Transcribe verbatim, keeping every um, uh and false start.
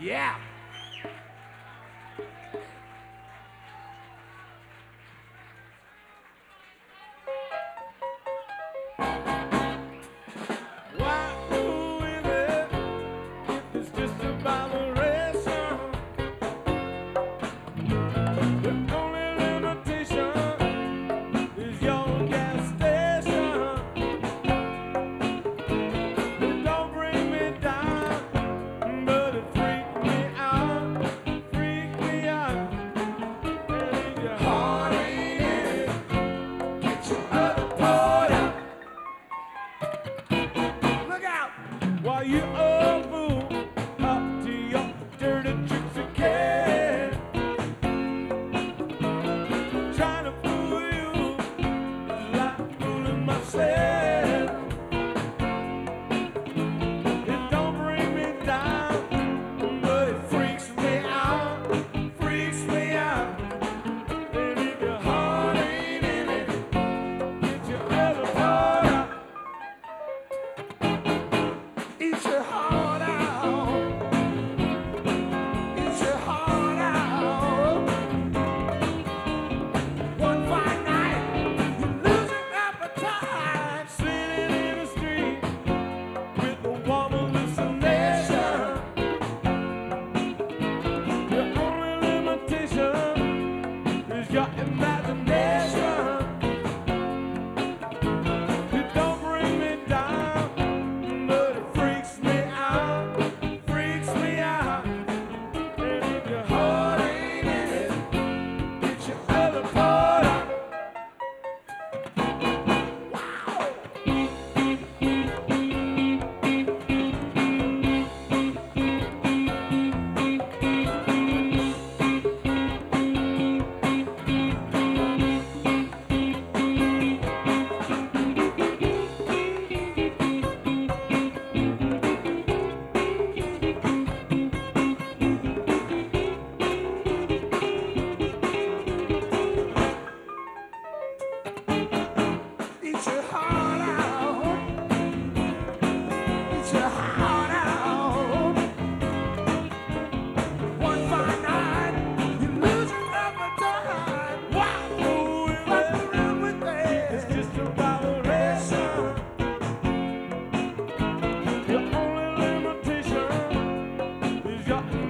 Yeah. Why do we live if it's just about the ration? The only limitation is your gas station. It don't bring me down, but it freaks me out, freaks me out. And if your heart ain't in it, get your other toy out. Look out! While you a fool up to your dirty tricks again, trying to fool you is like fooling myself. It don't bring me down, but it freaks me out, freaks me out. And if your heart ain't in it, get your other part out. Eat your heart out. Eat your heart out. One fine night, you lose your appetite, sitting in the street with a warm hallucination. Your only limitation is your imagination. It don't bring me down, but it freaks me out, freaks me out. And if your heart ain't in it, get your other part out. Eat your heart out. Eat your heart out. One fine night, you lose your appetite. Wow, what's wrong with that? It's just a vibration. Your only limitation is your